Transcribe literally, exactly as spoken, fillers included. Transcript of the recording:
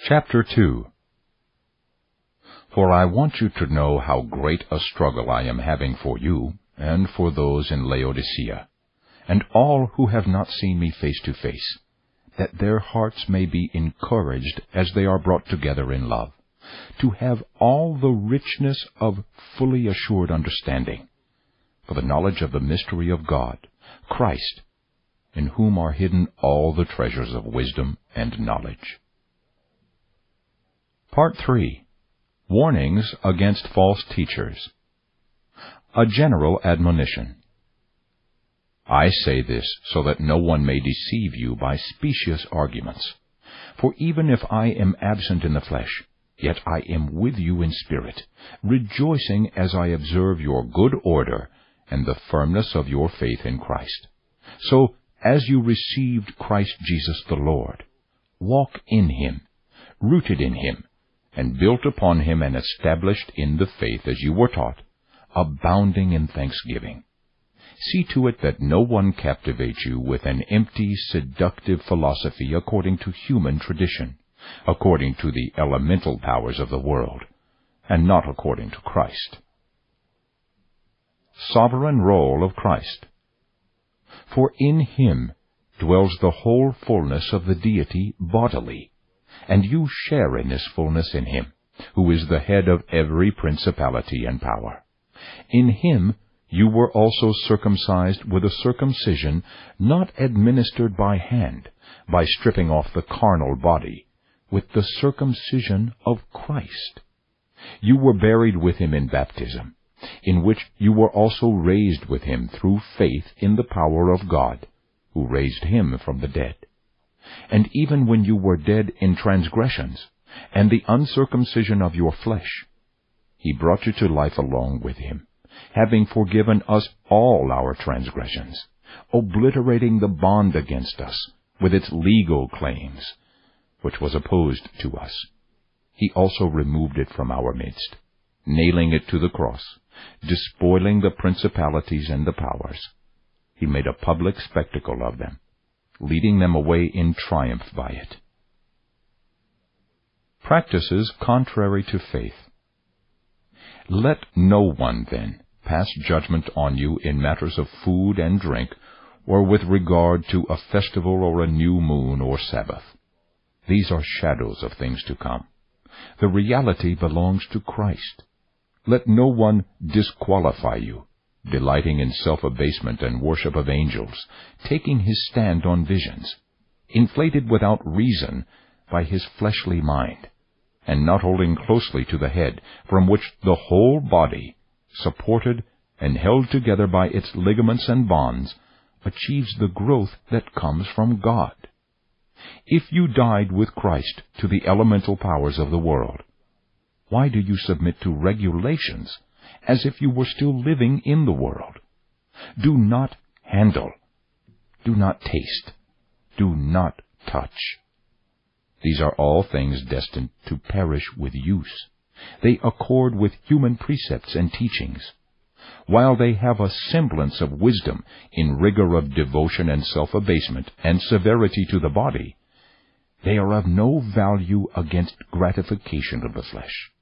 Chapter two. For I want you to know how great a struggle I am having for you, and for those in Laodicea, and all who have not seen me face to face, that their hearts may be encouraged as they are brought together in love, to have all the richness of fully assured understanding, for the knowledge of the mystery of God, Christ, in whom are hidden all the treasures of wisdom and knowledge. Part three. Warnings against false teachers. A general admonition. I say this so that no one may deceive you by specious arguments. For even if I am absent in the flesh, yet I am with you in spirit, rejoicing as I observe your good order and the firmness of your faith in Christ. So, as you received Christ Jesus the Lord, walk in him, rooted in him, and built upon him and established in the faith as you were taught, abounding in thanksgiving. See to it that no one captivates you with an empty, seductive philosophy according to human tradition, according to the elemental powers of the world, and not according to Christ. Sovereign role of Christ. For in him dwells the whole fullness of the deity bodily, and you share in this fullness in him, who is the head of every principality and power. In him you were also circumcised with a circumcision not administered by hand, by stripping off the carnal body, with the circumcision of Christ. You were buried with him in baptism, in which you were also raised with him through faith in the power of God, who raised him from the dead. And even when you were dead in transgressions, and the uncircumcision of your flesh, he brought you to life along with him, having forgiven us all our transgressions, obliterating the bond against us with its legal claims, which was opposed to us. He also removed it from our midst, nailing it to the cross, despoiling the principalities and the powers. He made a public spectacle of them, leading them away in triumph by it. Practices contrary to faith. Let no one, then, pass judgment on you in matters of food and drink, or with regard to a festival or a new moon or Sabbath. These are shadows of things to come. The reality belongs to Christ. Let no one disqualify you, delighting in self-abasement and worship of angels, taking his stand on visions, inflated without reason by his fleshly mind, and not holding closely to the head, from which the whole body, supported and held together by its ligaments and bonds, achieves the growth that comes from God. If you died with Christ to the elemental powers of the world, why do you submit to regulations as if you were still living in the world? Do not handle. Do not taste. Do not touch. These are all things destined to perish with use. They accord with human precepts and teachings. While they have a semblance of wisdom in rigor of devotion and self-abasement and severity to the body, they are of no value against gratification of the flesh.